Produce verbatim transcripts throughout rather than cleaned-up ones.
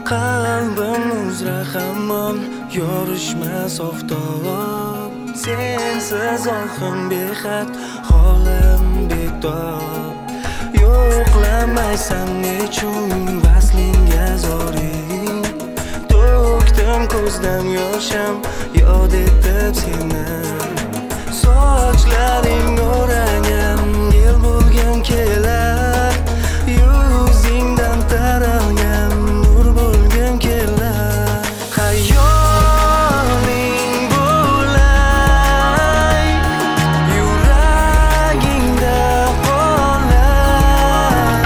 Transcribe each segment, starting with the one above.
Qalbim uzra hamon yorishmas oftob. Sensiz ohim behad, holim betob. Yo'qlamaysan nechun vaslingga zoring. To'kdim ko'zdan yosham, yod etib seni. Sochlaring o'ragam, yel bo'lgim kelar. Yuzingdan taralgan nur bo'lgim kelar. Xayoling bo'lay, yuragingda qolay.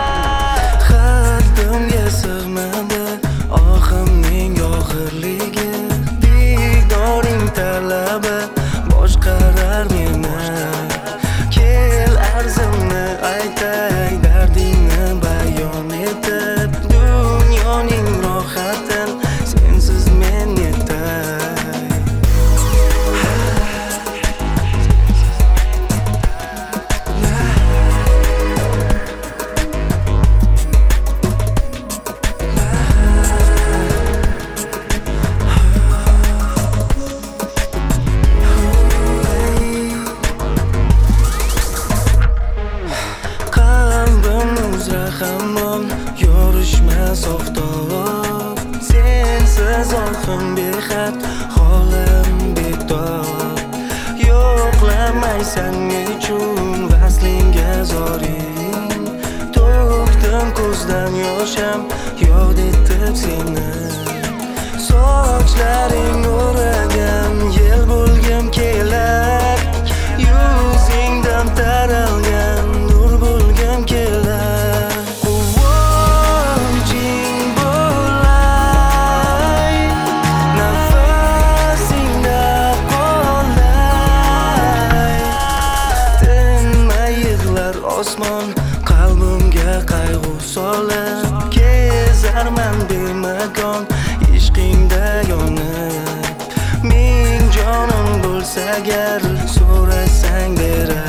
Haddimga sig'madi ohimning og'irligi. Didoring talabi boshqarar meni. Kel arzimni aytay, dardingni bayon etib. Dunyoning rohatin sensiz men yetay. Qalbim uzra hamon yorishmas oftob. Sensiz ohim behad, holim betob. Yo'qlamaysan nechun vaslingga zoring. To'kdim ko'zdan yosham, yod etib seni. Sochlaring o'ragam, yel bo'lgim kelar. Yuzingdan taralgan nur bo'lgim kelar. Quvonching bo'lay, nafasingda qolay. Tinmay yig'lar osmon, qalbimga qayg'u solib. Kezarman bemakon, ishqingda yonib. Ming jonim bo'lsa agar so'rasang beray.